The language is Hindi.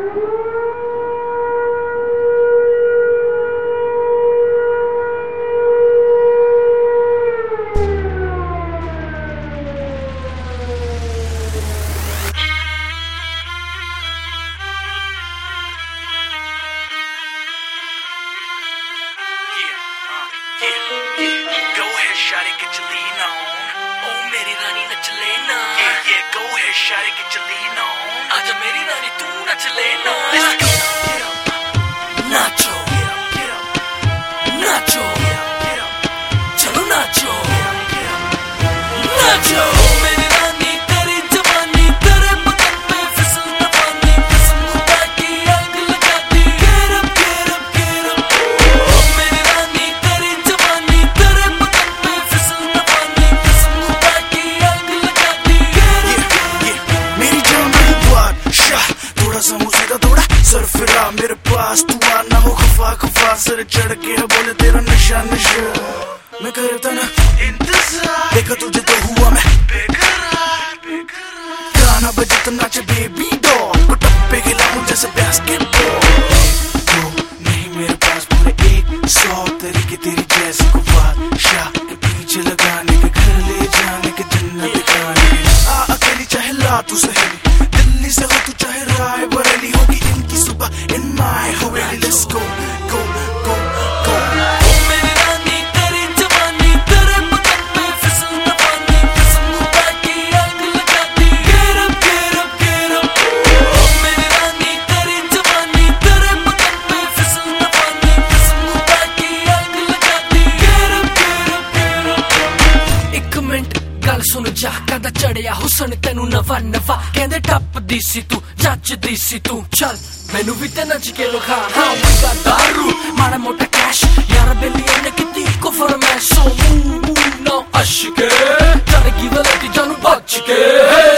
Go ahead, shawty, get your lean on. Oh, मेरी रानी नच लेना. Yeah, go ahead, shawty, get your lean on. आजा मेरी रानी तू नच लेना. Let's go. Get up, nacho. Get up, nacho. चलो nacho. Nacho. Oh, मेरी रानी तेरी जवानी तेरे बदन पे फिसल न पानी. कसम खुदा की आग लगा दी. Get up, get up, get up. Oh, मेरी रानी तेरी जवानी तेरे बदन पे फिसल न पानी. कसम खुदा की आग लगा दी. मेरी जान मेरी बात शाह थोड़ा सा मुझे का थोड़ा सर फिरा मेरे पास तू आना हो खफा खफा सर चढ़ के बोले तेरा नशा नशा मैं करता ना इंतजार देखा तुझे तो हुआ मैं बेकरार गाना बजे तो नाचे बेबी डॉल को टप्पे खिलाऊं जैसे बास्केटबॉल तो नहीं मेरे पास पूरे 100 तरीके तेरी जैसी को बादशाह के पीछे लगाने के घर ले जाने के जन्नत दिखाने के अकेली चाहे ला तू सहेली दिल्ली से हो तू चाहे राय बरेली होगी इनकी सुबह in my Haveli let's go गो गो गो ओ मेरी रानी तेरी जवानी तेरे बदन पे फिसल न पानी. कसम खुदा की आग लगा दी. Get up, get up, get up. ओ मेरी रानी तेरी जवानी तेरे बदन पे फिसल न पानी. कसम खुदा की आग लगा दी. Get up, get up, get up. एक मिनट गल सुन जा कदा चढ़िया हुसन तेनू नवा नवा कहंदे टप्पदी सी तू जचदी सी तू चल मैनू भी ते नच के विखा. हाँ मुंगा दारू माड़ा मोटा कैश यार बेलिया ने किती को फरमैश सो मूव ना अशके चढ़ गई वलती जानू बच के